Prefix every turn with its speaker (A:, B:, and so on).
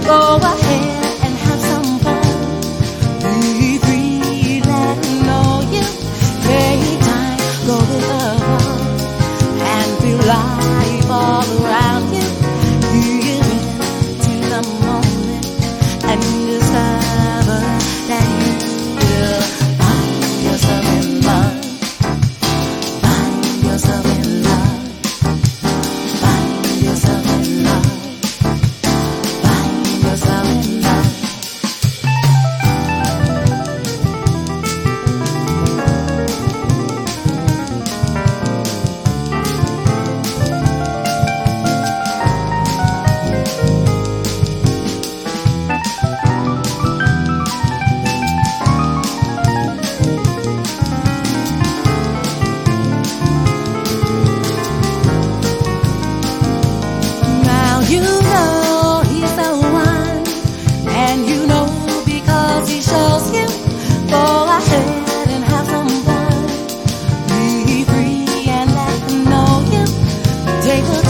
A: Go ahead and have some fun. Be free, let him know you. Take time, go with the flow, and feel life all around you. Give into the moment and discover that you will find yourself in love. Find yourself in love. Find yourself in love. Find yourself in love. Now you know he's the one, and you know because he shows you. Go ahead and have some fun. Be free and let him know you. Take a